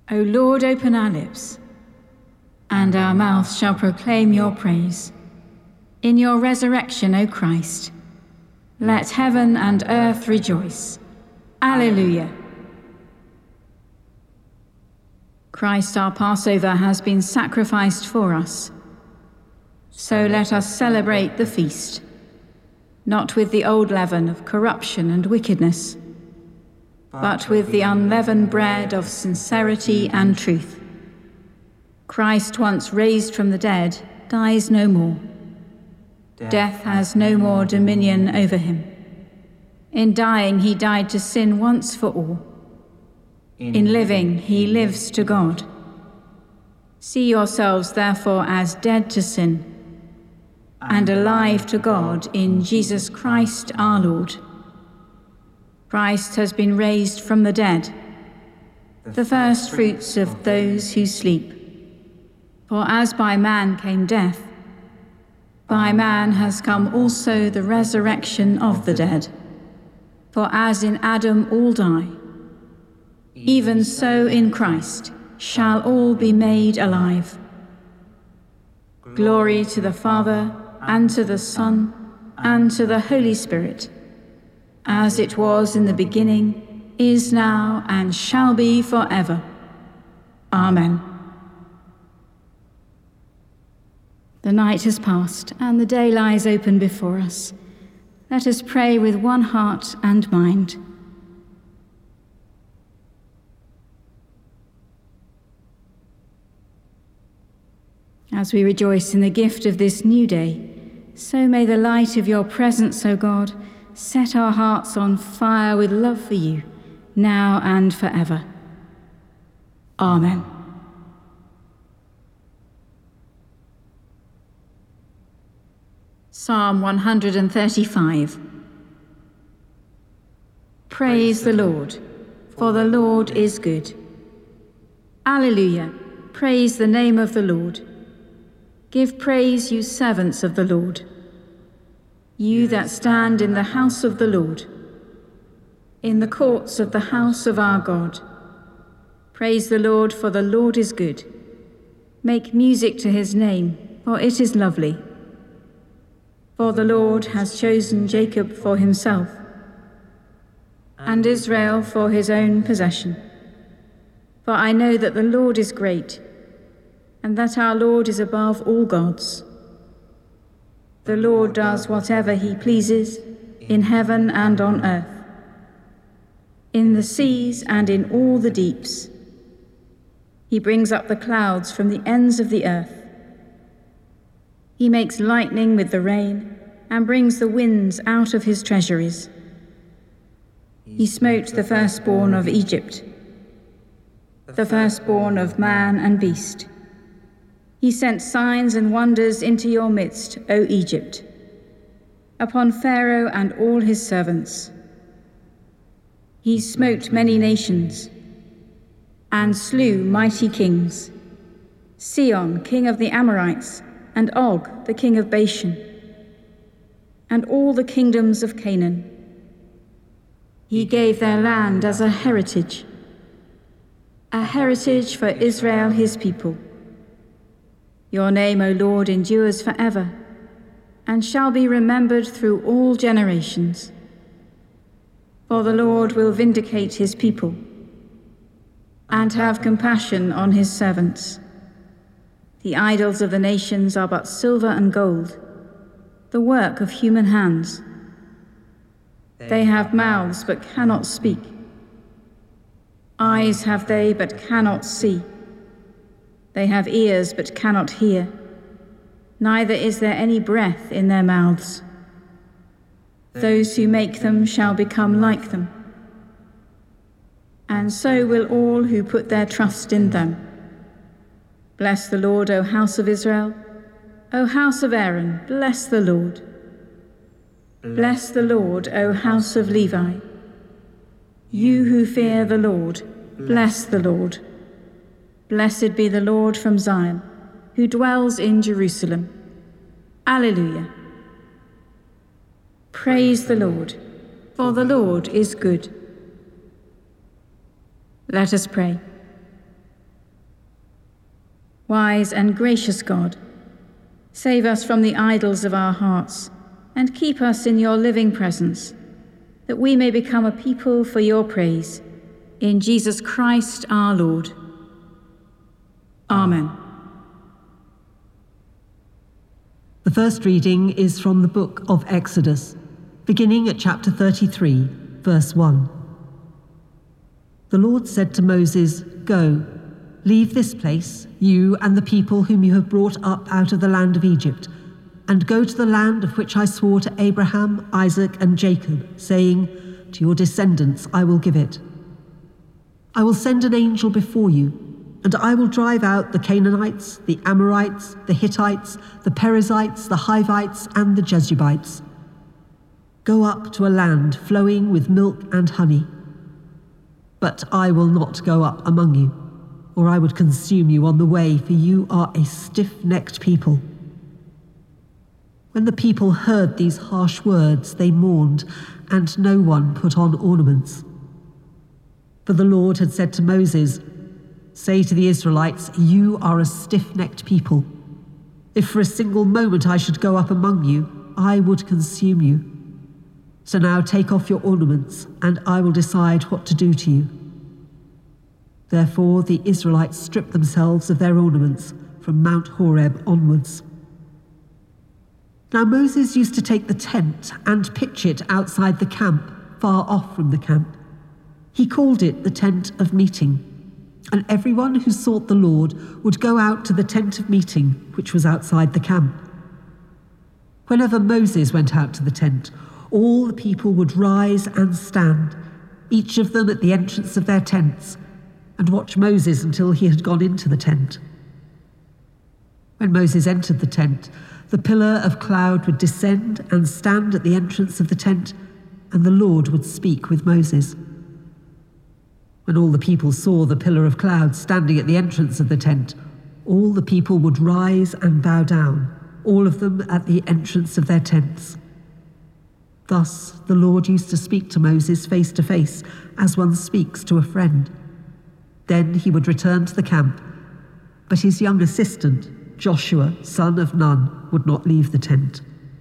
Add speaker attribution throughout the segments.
Speaker 1: O Lord, open our lips, and our mouths shall proclaim your praise. In your resurrection, O Christ, let heaven and earth rejoice. Alleluia. Christ our Passover has been sacrificed for us. So let us celebrate the feast, not with the old leaven of corruption and wickedness, but with the unleavened bread of sincerity and truth. Christ, once raised from the dead, dies no more. Death has no more dominion over him. In dying, he died to sin once for all. In living, he lives to God. See yourselves, therefore, as dead to sin and alive to God in Jesus Christ our Lord. Christ has been raised from the dead, the first fruits of those who sleep. For as by man came death, by man has come also the resurrection of the dead. For as in Adam all die, even so in Christ shall all be made alive. Glory to the Father, and to the Son, and to the Holy Spirit, as it was in the beginning, is now, and shall be forever. Amen. The night has passed, and the day lies open before us. Let us pray with one heart and mind. As we rejoice in the gift of this new day, so may the light of your presence, O God, set our hearts on fire with love for you, now and forever. Amen. Psalm 135. Praise the Lord, for the Lord is good. Alleluia, praise the name of the Lord. Give praise, you servants of the Lord, you that stand in the house of the Lord, in the courts of the house of our God. Praise the Lord, for the Lord is good. Make music to his name, for it is lovely. For the Lord has chosen Jacob for himself, and Israel for his own possession. For I know that the Lord is great, and that our Lord is above all gods. The Lord does whatever he pleases, in heaven and on earth, in the seas and in all the deeps. He brings up the clouds from the ends of the earth. He makes lightning with the rain, and brings the winds out of his treasuries. He smote the firstborn of Egypt, the firstborn of man and beast. He sent signs and wonders into your midst, O Egypt, upon Pharaoh and all his servants. He smote many nations, and slew mighty kings, Sihon, king of the Amorites, and Og, the king of Bashan, and all the kingdoms of Canaan. He gave their land as a heritage for Israel his people. Your name, O Lord, endures forever, and shall be remembered through all generations. For the Lord will vindicate his people, and have compassion on his servants. The idols of the nations are but silver and gold, the work of human hands. They have mouths but cannot speak. Eyes have they but cannot see. They have ears but cannot hear. Neither is there any breath in their mouths. Those who make them shall become like them, and so will all who put their trust in them. Bless the Lord, O house of Israel. O house of Aaron, bless the Lord. Bless the Lord, O house of Levi. You who fear the Lord, bless the Lord. Blessed be the Lord from Zion, who dwells in Jerusalem. Alleluia. Praise the Lord, for the Lord is good. Let us pray. Wise and gracious God, save us from the idols of our hearts and keep us in your living presence, that we may become a people for your praise. In Jesus Christ our Lord. Amen.
Speaker 2: The first reading is from the book of Exodus, beginning at chapter 33, verse 1. The Lord said to Moses, "Go, leave this place, you and the people whom you have brought up out of the land of Egypt, and go to the land of which I swore to Abraham, Isaac, and Jacob, saying, to your descendants I will give it. I will send an angel before you, and I will drive out the Canaanites, the Amorites, the Hittites, the Perizzites, the Hivites, and the Jebusites. Go up to a land flowing with milk and honey. But I will not go up among you, or I would consume you on the way, for you are a stiff-necked people." When the people heard these harsh words, they mourned, and no one put on ornaments. For the Lord had said to Moses, "Say to the Israelites, you are a stiff-necked people. If for a single moment I should go up among you, I would consume you. So now take off your ornaments, and I will decide what to do to you." Therefore the Israelites stripped themselves of their ornaments from Mount Horeb onwards. Now Moses used to take the tent and pitch it outside the camp, far off from the camp. He called it the tent of meeting, and everyone who sought the Lord would go out to the tent of meeting, which was outside the camp. Whenever Moses went out to the tent, all the people would rise and stand, each of them at the entrance of their tents, and watch Moses until he had gone into the tent. When Moses entered the tent, the pillar of cloud would descend and stand at the entrance of the tent, and the Lord would speak with Moses. When all the people saw the pillar of cloud standing at the entrance of the tent, all the people would rise and bow down, all of them at the entrance of their tents. Thus the Lord used to speak to Moses face to face, as one speaks to a friend. Then he would return to the camp, but his young assistant, Joshua, son of Nun, would not leave the tent.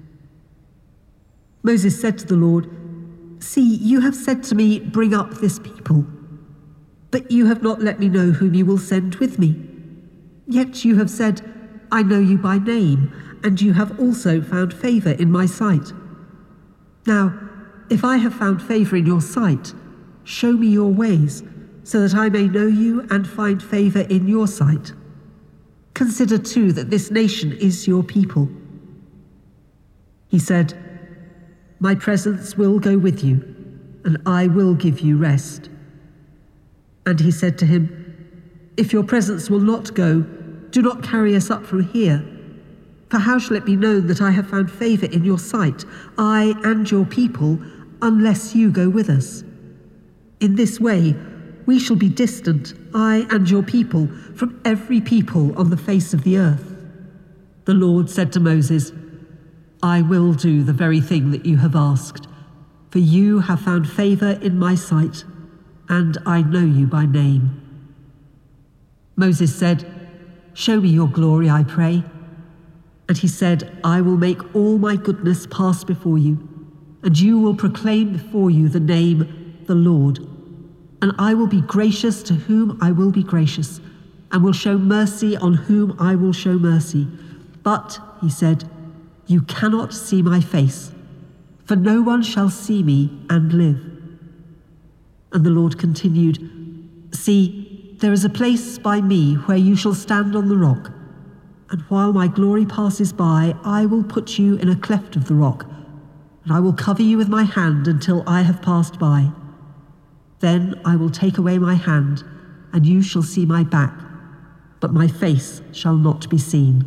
Speaker 2: Moses said to the Lord, "See, you have said to me, 'Bring up this people.' But you have not let me know whom you will send with me. Yet you have said, 'I know you by name,' and you have also found favor in my sight. Now, if I have found favor in your sight, show me your ways, so that I may know you and find favor in your sight. Consider too that this nation is your people." He said, "My presence will go with you, and I will give you rest." And he said to him, "If your presence will not go, do not carry us up from here. For how shall it be known that I have found favor in your sight, I and your people, unless you go with us? In this way, we shall be distant, I and your people, from every people on the face of the earth." The Lord said to Moses, "I will do the very thing that you have asked, for you have found favor in my sight, and I know you by name." Moses said, "Show me your glory, I pray." And he said, "I will make all my goodness pass before you, and you will proclaim before you the name, the Lord. And I will be gracious to whom I will be gracious, and will show mercy on whom I will show mercy. But," he said, "you cannot see my face, for no one shall see me and live." And the Lord continued, "See, there is a place by me where you shall stand on the rock, and while my glory passes by, I will put you in a cleft of the rock, and I will cover you with my hand until I have passed by. Then I will take away my hand, and you shall see my back, but my face shall not be seen."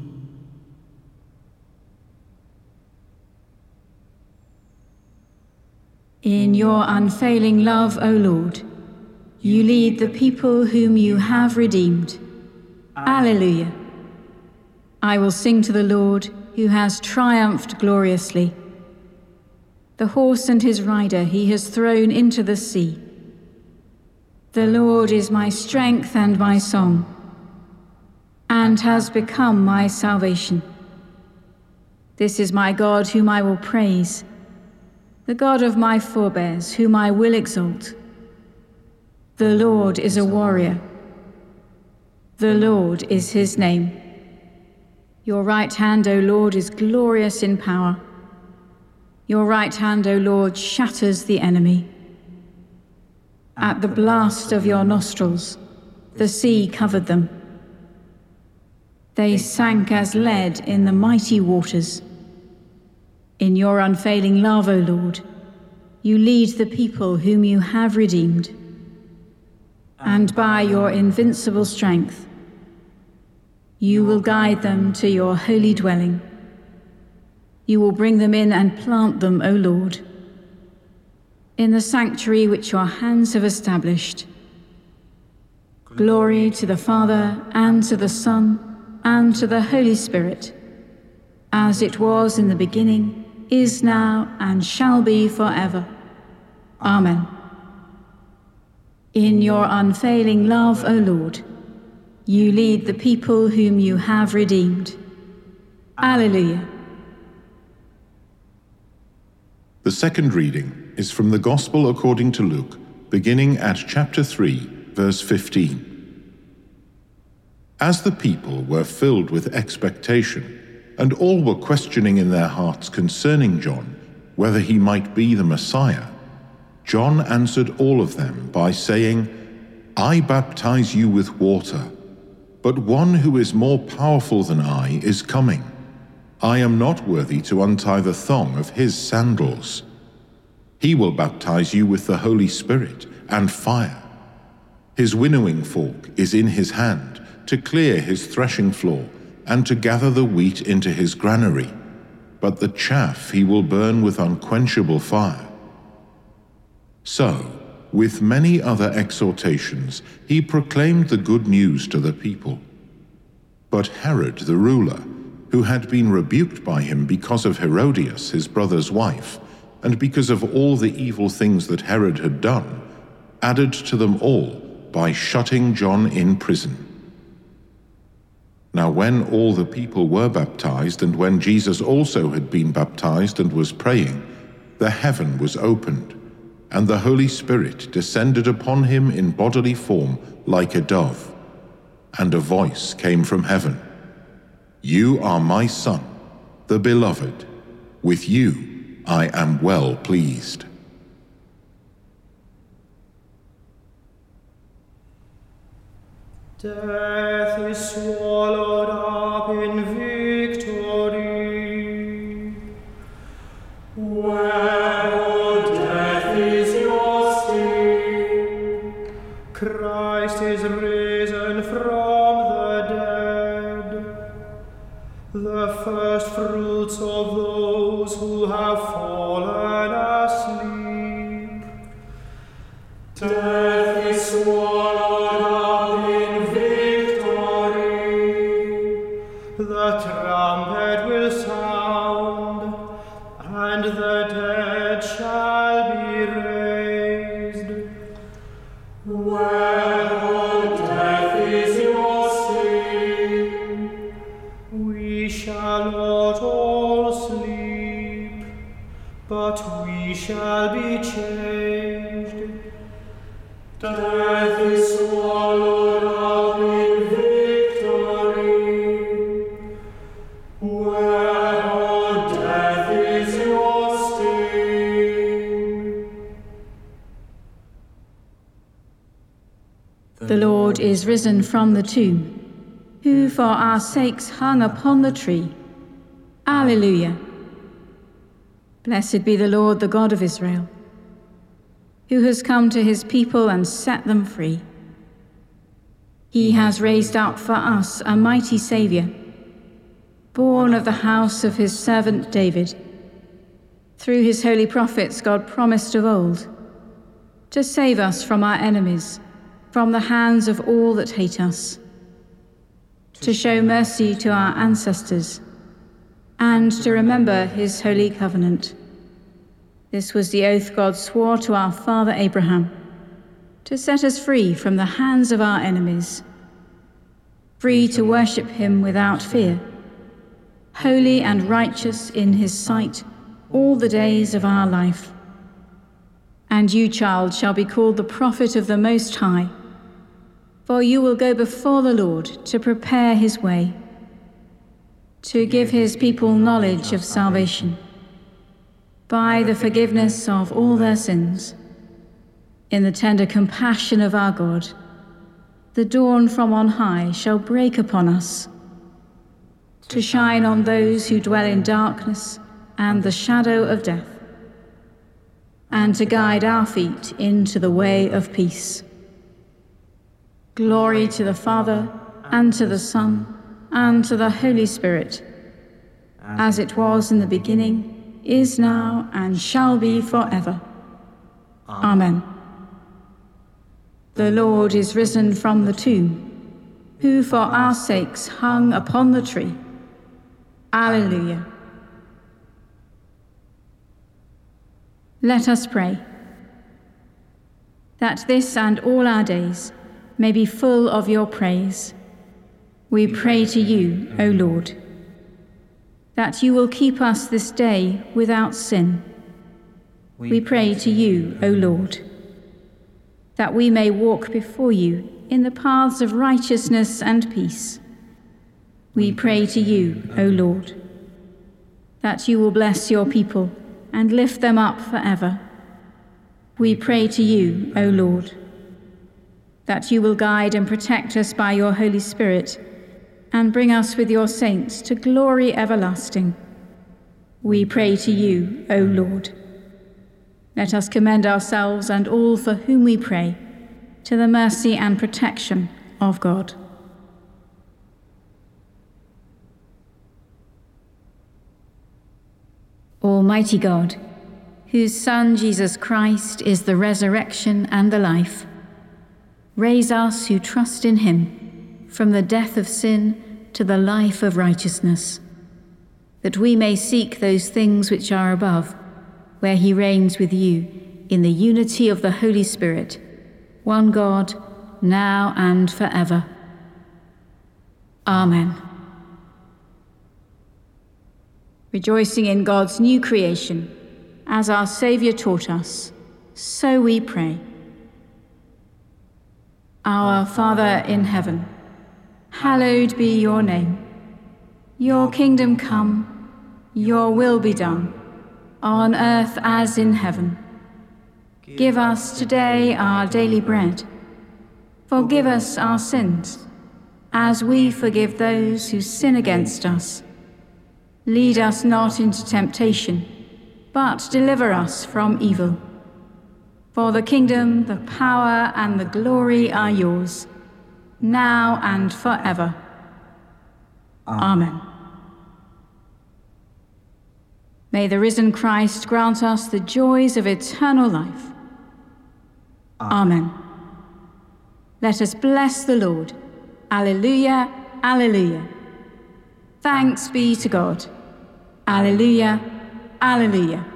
Speaker 1: In your unfailing love, O Lord, you lead the people whom you have redeemed. Alleluia. I will sing to the Lord, who has triumphed gloriously. The horse and his rider he has thrown into the sea. The Lord is my strength and my song. and has become my salvation. This is my God whom I will praise, the God of my forebears whom I will exalt. The Lord is a warrior. The Lord is his name. Your right hand, O Lord, is glorious in power. Your right hand, O Lord, shatters the enemy. At the blast of your nostrils, the sea covered them. They sank as lead in the mighty waters. In your unfailing love, O Lord, you lead the people whom you have redeemed. And by your invincible strength, you will guide them to your holy dwelling. You will bring them in and plant them, O Lord, in the sanctuary which your hands have established. Glory to the Father, and to the Son, and to the Holy Spirit, as it was in the beginning, is now, and shall be forever. Amen. In your unfailing love, O Lord, you lead the people whom you have redeemed. Alleluia.
Speaker 3: The second reading is from the Gospel according to Luke, beginning at chapter 3, verse 15. As the people were filled with expectation, and all were questioning in their hearts concerning John, whether he might be the Messiah, John answered all of them by saying, I baptize you with water, but one who is more powerful than I is coming. I am not worthy to untie the thong of his sandals. He will baptize you with the Holy Spirit and fire. His winnowing fork is in his hand to clear his threshing floor and to gather the wheat into his granary, but the chaff he will burn with unquenchable fire. So, with many other exhortations, he proclaimed the good news to the people. But Herod the ruler, who had been rebuked by him because of Herodias, his brother's wife, and because of all the evil things that Herod had done, added to them all by shutting John in prison. Now when all the people were baptized, and when Jesus also had been baptized and was praying, the heaven was opened, and the Holy Spirit descended upon him in bodily form like a dove. And a voice came from heaven, You are my Son, the Beloved. With you I am well pleased.
Speaker 4: Death is swallowed up in victory. Where, O death, is your sting? Christ is risen from the dead, the first fruits of those who have fallen asleep. Death is swallowed up in victory. The trumpet will sound, and the dead shall be raised. Where, O death, is your sting? We shall not all sleep, but we shall be changed. Death is swallowed up in victory. Where, O death, is your sting?
Speaker 1: The Lord is risen from the tomb, who for our sakes hung upon the tree. Alleluia. Blessed be the Lord, the God of Israel, who has come to his people and set them free. He has raised up for us a mighty Saviour, born of the house of his servant David. Through his holy prophets God promised of old to save us from our enemies, from the hands of all that hate us, to show mercy to our ancestors, and to remember his holy covenant. This was the oath God swore to our father Abraham, to set us free from the hands of our enemies, free to worship him without fear, holy and righteous in his sight all the days of our life. And you, child, shall be called the prophet of the Most High, for you will go before the Lord to prepare his way, to give his people knowledge of salvation, by the forgiveness of all their sins. In the tender compassion of our God, the dawn from on high shall break upon us, to shine on those who dwell in darkness and the shadow of death, and to guide our feet into the way of peace. Glory to the Father, and to the Son, and to the Holy Spirit, as it was in the beginning, is now, and shall be forever. Amen. The Lord is risen from the tomb, who for our sakes hung upon the tree. Alleluia. Let us pray. That this and all our days may be full of your praise, we pray to you, O Lord, that you will keep us this day without sin. We pray to you, O Lord, that we may walk before you in the paths of righteousness and peace. We pray to you, O Lord, that you will bless your people and lift them up forever. We pray to you, O Lord, that you will guide and protect us by your Holy Spirit and bring us with your saints to glory everlasting. We pray to you, O Lord. Let us commend ourselves and all for whom we pray to the mercy and protection of God. Almighty God, whose Son Jesus Christ is the resurrection and the life, raise us who trust in him from the death of sin to the life of righteousness, that we may seek those things which are above, where he reigns with you in the unity of the Holy Spirit, one God, now and forever. Amen. Rejoicing in God's new creation, as our Saviour taught us, so we pray. Our Father in heaven, hallowed be your name. Your kingdom come, your will be done, on earth as in heaven. Give us today our daily bread. Forgive us our sins, as we forgive those who sin against us. Lead us not into temptation, but deliver us from evil. For the kingdom, the power, and the glory are yours, now and forever. Amen. May the risen Christ grant us the joys of eternal life. Amen. Let us bless the Lord. Alleluia, alleluia. Thanks be to God. Alleluia, alleluia.